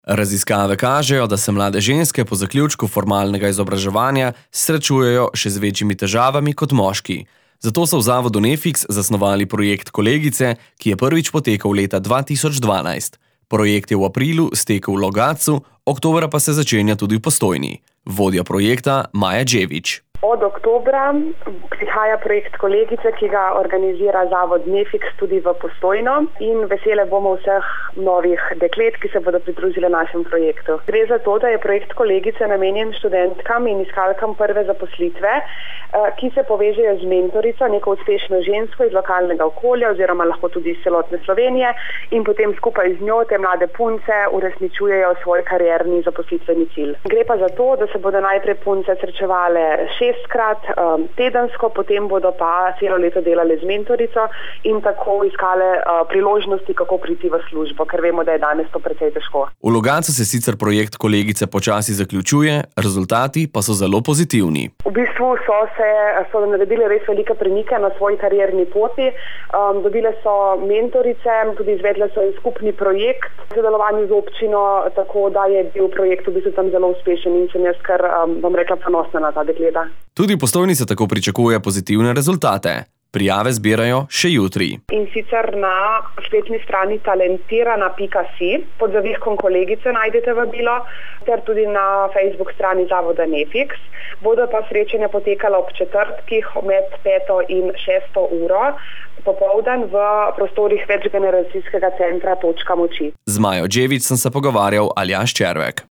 Raziskave kažejo, da se mlade ženske po zaključku formalnega izobraževanja srečujejo še z večjimi težavami kot moški. Zato so v zavodu Nefix zasnovali projekt Kolegice, ki je prvič potekal leta 2012. Projekt je v aprilu stekel v Logatcu, oktobra pa se začenja tudi v Postojni. Vodja projekta Maja Džević. Od oktobra prihaja projekt Kolegice, ki ga organizira zavod Nefix tudi v Postojno, in vesele bomo vseh novih deklet, ki se bodo pridružile našemu projektu. Gre za to, da je projekt Kolegice namenjen študentkam in iskalkam prve zaposlitve, ki se povežejo z mentorico, neko uspešno žensko iz lokalnega okolja oziroma lahko tudi iz celotne Slovenije, in potem skupaj z njo te mlade punce uresničujejo svoj karierni zaposlitveni cilj. Gre pa za to, da se bodo najprej punce srečevale šestkrat tedensko, potem bodo pa celo leto delali z mentorico in tako iskale priložnosti, kako priti v službo, ker vemo, da je danes to precej težko. V Logatcu se sicer projekt Kolegice počasi zaključuje, rezultati pa so zelo pozitivni. V bistvu so naredili res velike premike na svoji karierni poti. Dobile so mentorice, tudi izvedle so skupni projekt v sodelovanju z občino, tako da je bil projekt v bistvu tam zelo uspešen in sem jaz kar, bom rekla, ponosna na ta dekleta. Tudi v Postojni se tako pričakuje pozitivne rezultate. Prijave zbirajo še jutri. In sicer na spletni strani talentirana.si pod zavihkom Kolegice najdete vabilo, ter tudi na Facebook strani zavoda Nefix. Bodo pa srečanja potekala ob četrtkih med 5. in 6. uro popoldan v prostorih večgeneracijskega centra Točka moči. Z Majo Džević sem se pogovarjal Aljaž Červek.